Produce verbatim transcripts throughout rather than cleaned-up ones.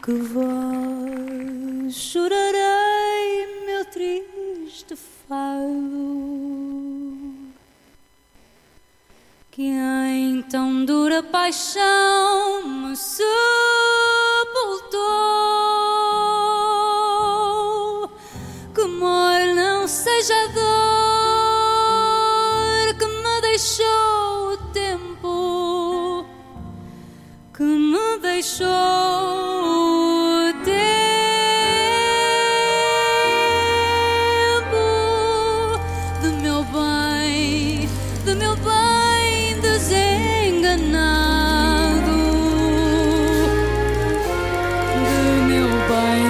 que vós chorarei meu triste fado, que em tão dura paixão me sepultou, que mole não seja a dor que me deixou o tempo, que me deixou o tempo de meu bem, de meu bem desenganado, de meu bem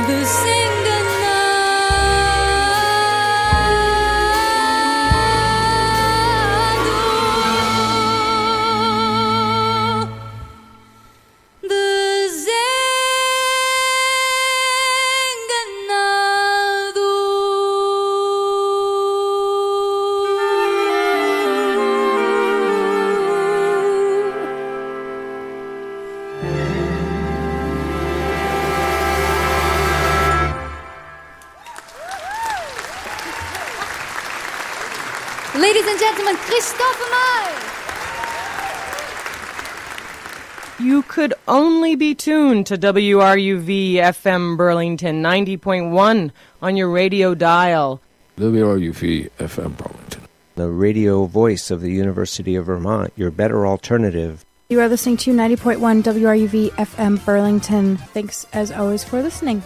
Ladies and gentlemen, Christophe Maé. You could only be tuned to W R U V F M Burlington ninety point one on your radio dial. W R U V F M Burlington, the radio voice of the University of Vermont, your better alternative. You are listening to ninety point one W R U V F M Burlington. Thanks, as always, for listening.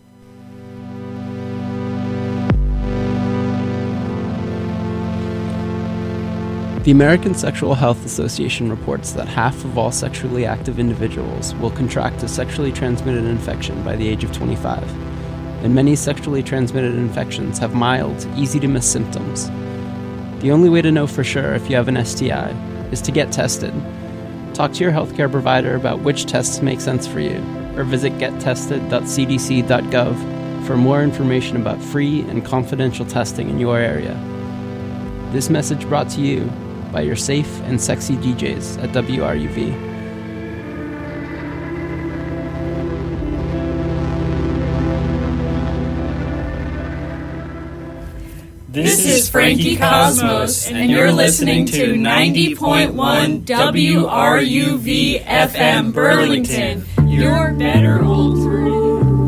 The American Sexual Health Association reports that half of all sexually active individuals will contract a sexually transmitted infection by the age of twenty-five, and many sexually transmitted infections have mild, easy-to-miss symptoms. The only way to know for sure if you have an S T I is to get tested. Talk to your healthcare provider about which tests make sense for you, or visit get tested dot c d c dot gov for more information about free and confidential testing in your area. This message brought to you by your safe and sexy D Js at W R U V. This is Frankie Cosmos, and you're listening to ninety point one W R U V F M Burlington, your better alternative.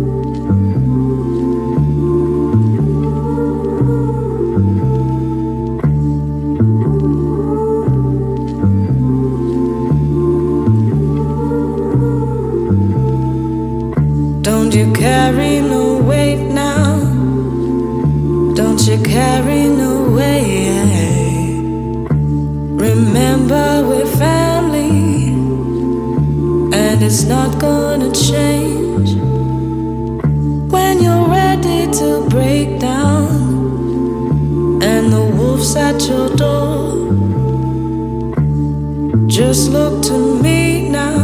Don't you carry no weight now? Don't you carry no weight? Remember we're family, and it's not gonna change. When you're ready to break down, and the wolf's at your door, just look to me now.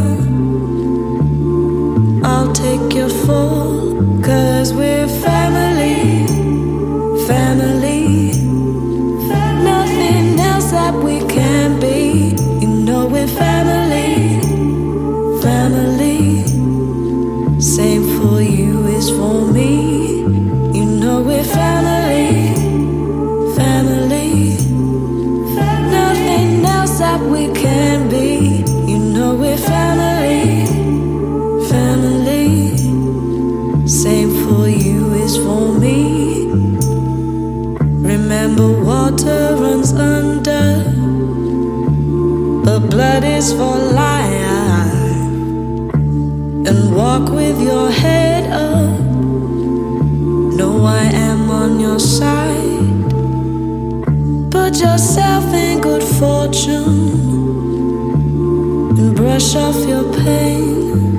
I'll take your fall, 'cause we're family, family. Nothing else that we can be. You know we're family, family. Same for you is for me. You know we're family, family. Nothing else that we can be. You know we're family, family. Same for you is for me. Remember water runs under, but blood is for life. And walk with your head up. Know I am on your side. Put yourself in good fortune and brush off your pain.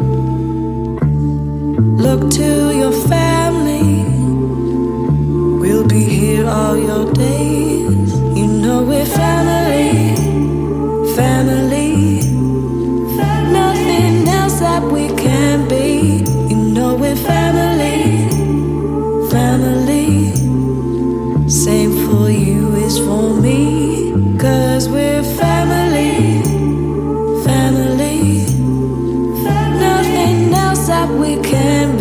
Look to your family. We'll be here all your days. You know we're family, family. Nothing else that we can be. You know we're family, family. Same for you is for me. 'Cause we're family, family. Nothing else that we can be.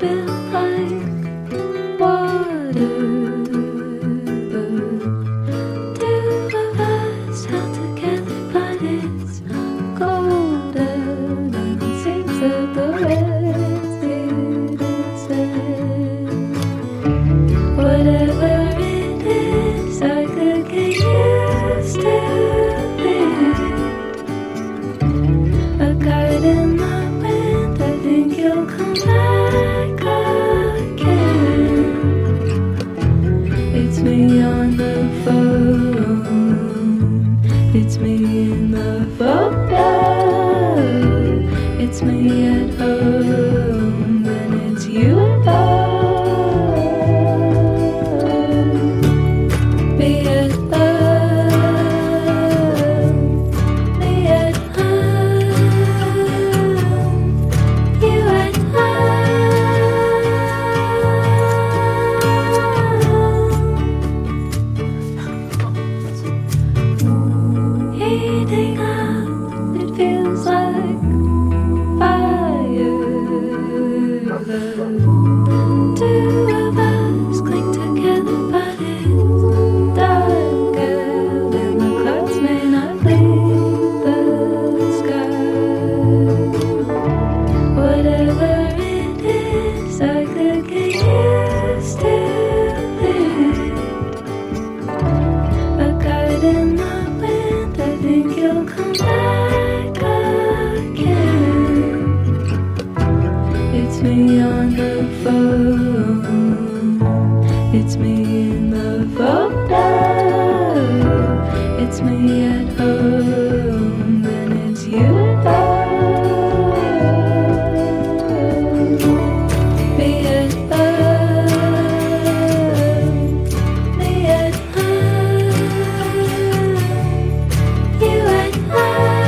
built like water. The two of us held together, but it's golden, and it seems that the rest didn't say. Whatever it is, I could get used to it. A kite in the wind, I think you'll come back again. It's me on the phone, it's me in the photo, it's me at home, then it's you at home. Me at home, me at home, you at home. Heating up, it feels like fire. The two of us cling together, but it's dark out, and the clouds may not leave the sky. Whatever it is, I could get used to it. A kite in the wind, I think you'll come back again. It's me on the phone, it's me in the photo, it's me at home, then it's you at home. Me at home, me at home, you at home.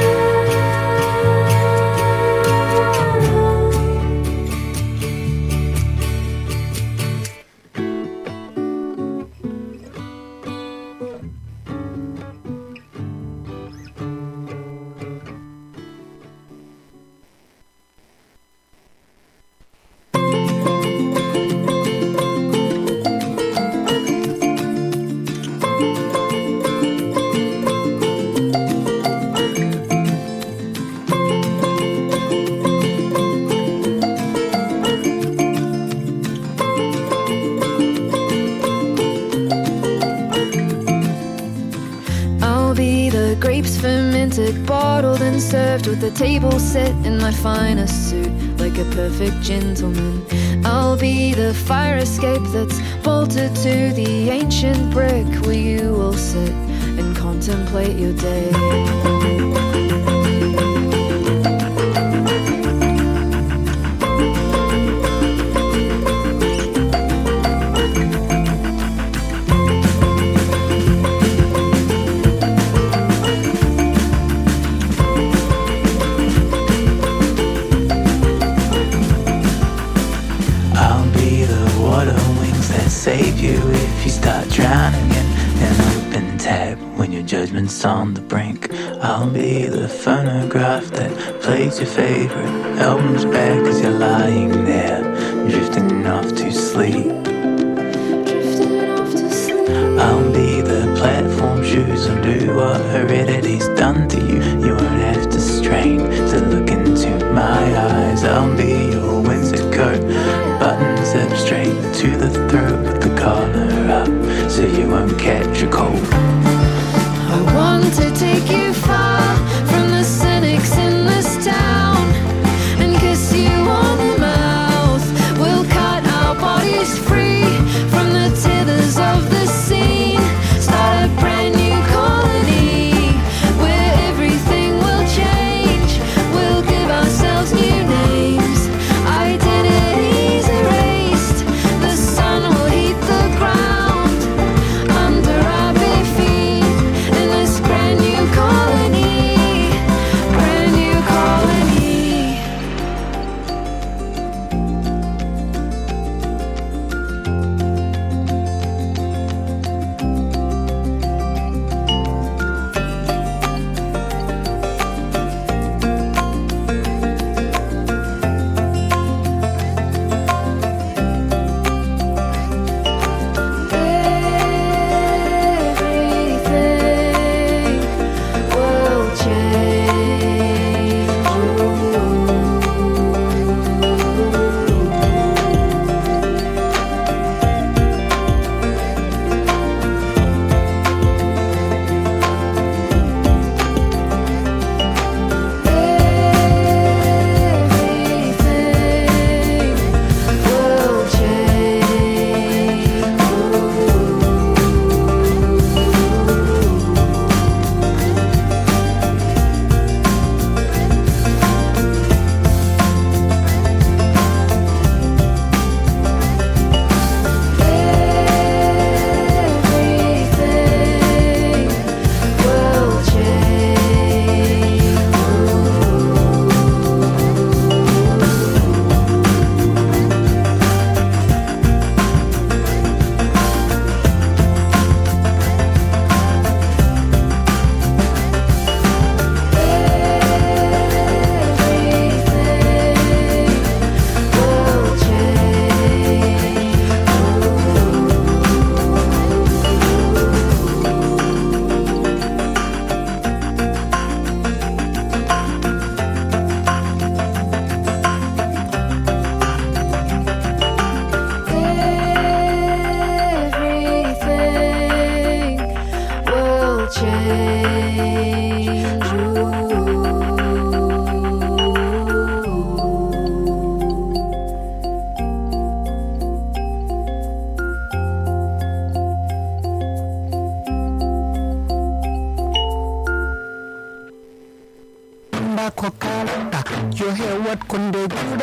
I'll be the grapes fermented, bottled and served with the table set in my finest suit, like a perfect gentleman. I'll be the fire escape that's bolted to the ancient brick where you will sit and contemplate your day. I'll be the water wings that save you if you start drowning in an open tap when your judgment's on the brink. I'll be the phonograph that plays your favorite albums back as you're lying there, drifting off to sleep. I'll be the platform shoes and do what heredity's done to you. You won't have to strain to look into my eyes. I'll be your Windsor coat, buttons up straight to the throat with the collar up, so you won't catch a cold. I want to take you far from the cynics in this town and kiss you on the mouth. We'll cut our bodies free from the tethers of the scene, start a brand new colony where everything will change. We'll give ourselves new names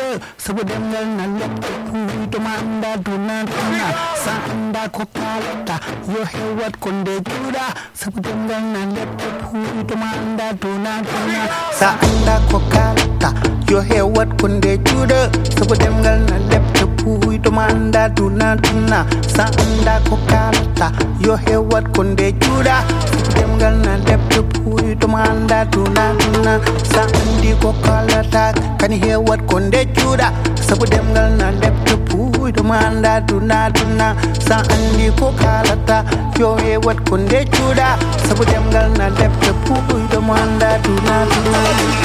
juda sebudengal na lepte puito manda duna duna sanda kopalata yo hewat konde juda sebudengal na lepte puito manda duna duna sanda kopalata yo hewat konde juda sebudengal na lepte puito manda duna duna sanda kopalata yo hewat konde juda sebudengal na lepte puito manda duna duna sandi kopalata kan hewat konde juda sebudengal na lepte puito manda duna duna sandi kopalata yo hewat konde juda sebudengal na lepte puito manda duna duna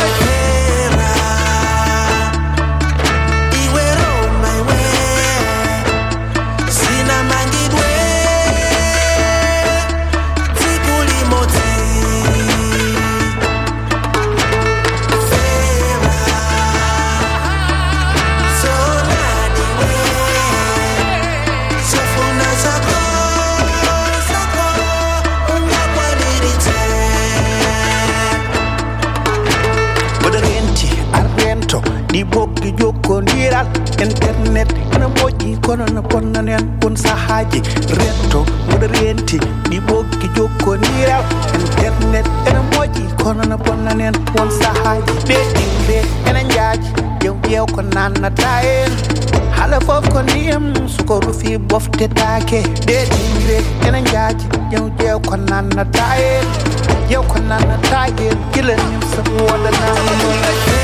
di bokki jokkodiral internet ena moƴƴi kono no ponnanen won sahaji retto moɗo renti di bokki jokkodiral internet ena moƴƴi kono no ponnanen won sahaji ɗe ɗimɓe ena jaaji jew ƴeew ko nannata en haala fof ko ndiyam suko rufi boftetake ɗe ɗimɓe ena jaaji jew ƴeew ko nannata en ƴeew ko nannata en gilanim so wodanama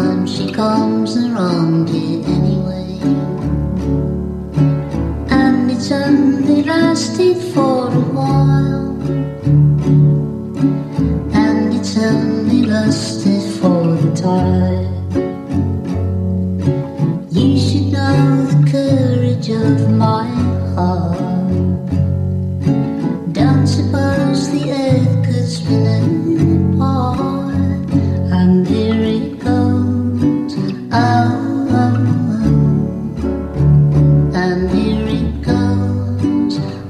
comes around here anyway, and nights only lasted for a while.